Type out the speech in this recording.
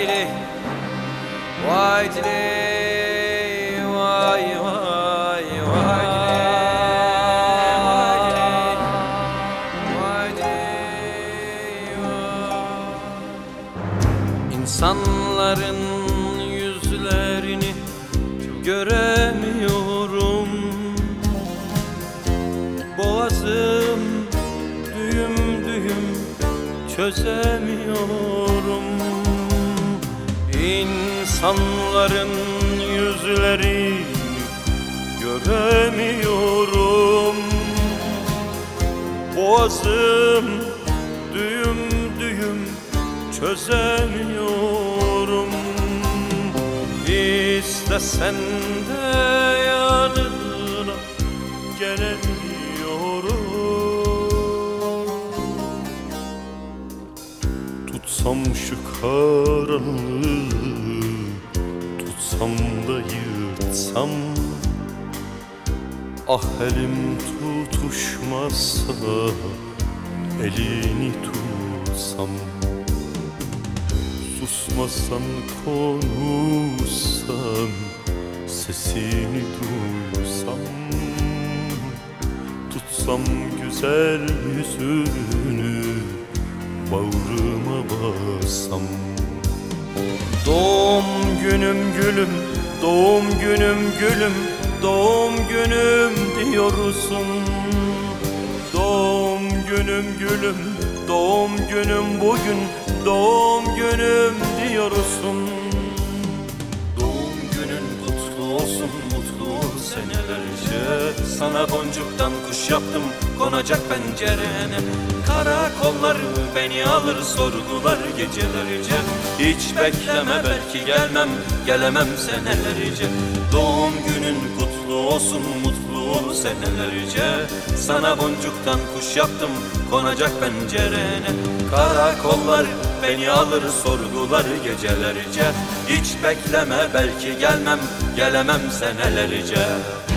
dili, vay dili, vay vay vay dili, vay dili, vay. İnsanların yüzlerini göremiyorum. Boğazım düğüm düğüm çözemiyorum. İnsanların yüzlerini göremiyorum. Boğazım düğüm düğüm çözemiyorum. İstesen de yanına gelemiyorum. Tutsam şu karanlığı, tutsam da yırtsam, ah elim tutuşmazsa elini tutsam. Susmasan konuşsan, sesini duysam, tutsam güzel yüzünü bağrıma bassam. Doğum günüm gülüm, doğum günüm gülüm, doğum günüm diyorsun. Doğum günüm gülüm, doğum günüm bugün, doğum günüm diyorsun. Doğum günün kutlu olsun, mutlu senelerce. Sana boncuktan kuş yaptım, konacak pencerene. Karakollar beni alır, sorgular gecelerce. Hiç bekleme, belki gelmem, gelemem senelerce. Doğum günün kutlu olsun, mutlu senelerce. Sana boncuktan kuş yaptım, konacak pencerene. Karakollar beni alır, sorgular gecelerce. Hiç bekleme, belki gelmem, gelemem senelerce.